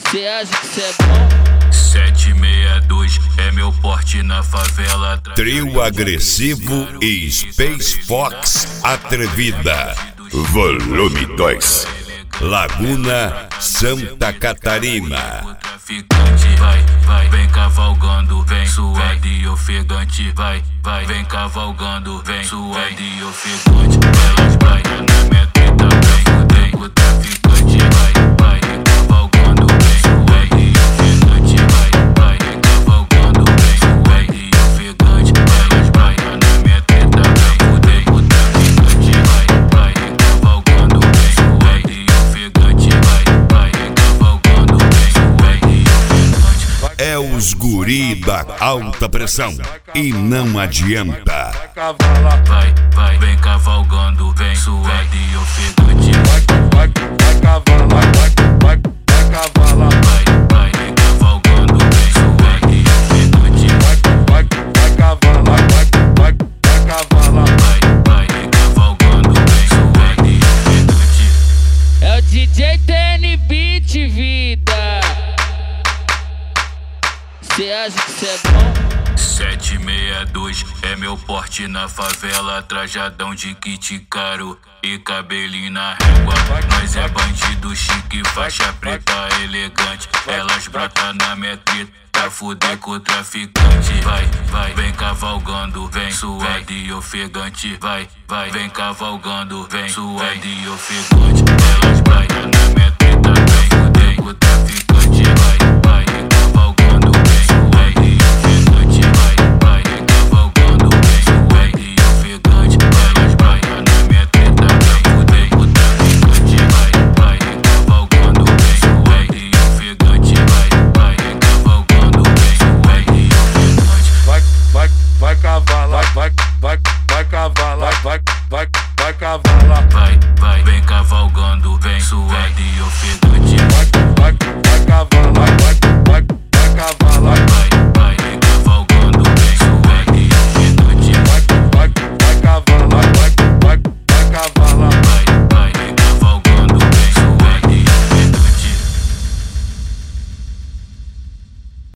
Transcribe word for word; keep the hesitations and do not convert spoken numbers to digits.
Cê acha que cê é bom? sete seis dois é meu porte na favela. Trio agressivo e Space Fox atrevida. Volume dois. Laguna, Santa Catarina. Traficante, vai, vai, vem cavalgando, vem suado e ofegante, vai, vai, vem cavalgando, vem suado e ofegante. Elas vai na minha treta, vem, vem, o traficante, vai, vai, vem cavalgando, vem suado e ofegante, vai, vai, vem cavalgando, vem suado e ofegante. Elas vai na minha treta, vem, vem, o traficante, vai, vai, vem cavalgando, vem suado e ofegante, vai, vai, vem cavalgando, vem suado e ofegante. É os guri da alta pressão e não adianta. Vai, vai, vem cavalgando, vem suado e ofegante. Vai, vai, vai cavalar, vai, vai, vai cavalar. Vai, vai, vem cavalgando, vem suado e ofegante. Vai, vai, vai cavalar, vai, vai, vai cavalar. Vai, vai, vem cavalgando, vem suado e ofegante. É o D J T N Beat, vida. Cê acha que cê é bom? sete seis dois é meu porte na favela, trajadão de kit caro e cabelinho na régua. Nós é bandido chique, faixa preta elegante. Elas brotam na minha treta pra fuder com o traficante. Vai, vai, vem cavalgando, vem suado e ofegante. Vai, vai, vem cavalgando, vem suado e ofegante. Elas vai na minha treta, vem, vem, o traficante.